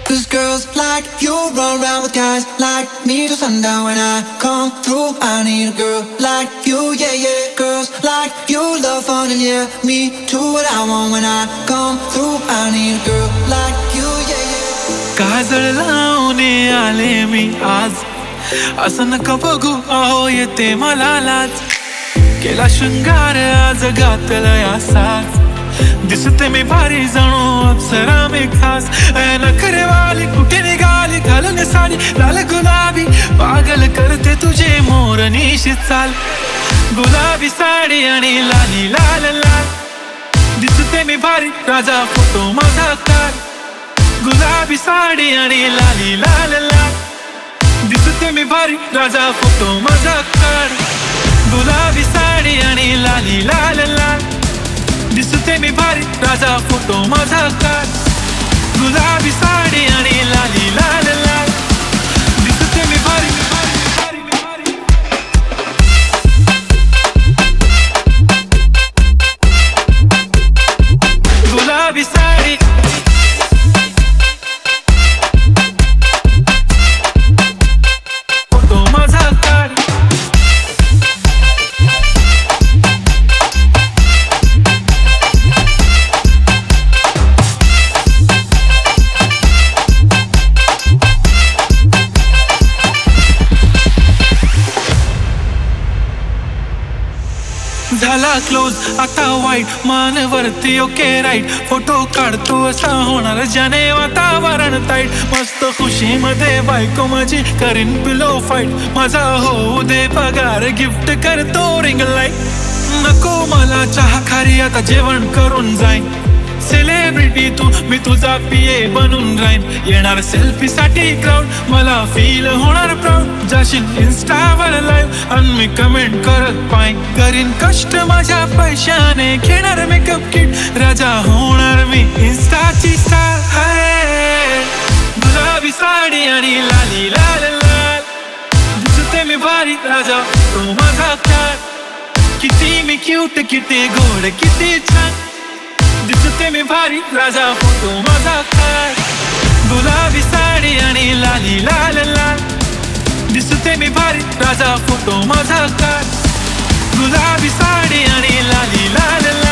'Cause girls like you run around with guys like me till sundown. When I come through, I need a girl like you, yeah, yeah. Girls like you love fun and yeah, me too. What I want when I come through, I need a girl like you, yeah, yeah. काजळ लावणे आले मी आज, असं नका बघू अहो येते मला लाज. केला शृंगार आज घातलाय असाच, दिसते मी भारी जणू अप्सरा मी खास. नखरेवाली कुठे निघाली घालून साडी लाल गुलाबी, पागल करते तुझे मोरनीशी चाल. गुलाबी साडी आणि लाली लाल लाल, दिसते मी भारी राजा फोटो माझा काढ. गुलाबी साडी आणि लाली लाल लाल, दिसते मी भारी राजा फोटो माझा काढ. गुलाबी साडी आणि लाली लाल लाल, दिसते मी भारी राजा फोटो माझा काढ. गुलाबी साडी आणि लाली लाल लाल, दिसते मी भारी गुलाबी साडी. झाला क्लोज आता वाईट, मान वरती ओके राईट. फोटो काढतो असा होणार ज्याने वातावरण ताईट. मस्त खुशी मध्ये बायको माझी करीन पिलो फाईट. माझा होऊ दे पगार गिफ्ट करतो रिंग लाईट. नको मला चहा खारी आता जेवण करून जाईन. सेलिब्रिटी तू मी तुझा पिये बनून राहीन. येणार सेल्फी साठी क्राऊड, मला फील होणार प्राऊड. जाशील इन्स्टावर लाईव्ह आणि मी कमेंट करत पाईन. करीन कष्ट माझ्या पैशाने, घेणार मेकअप किट. राजा होणार मी इन्स्टाची स्टार. हाय गुलाबी साडी आणि लाली लाल लाल, दिसते मी भारी राजा तो माझा काढ. किती मी क्यूट किती गोड किती छान, दिसते मी भारी राजा फोटो माझा काढ. गुलाबी साडी आणि लाली लाल लाल, दिसते मी भारी राजा फोटो माझा काढ. गुलाबी साडी आणि लाली लाल लाल.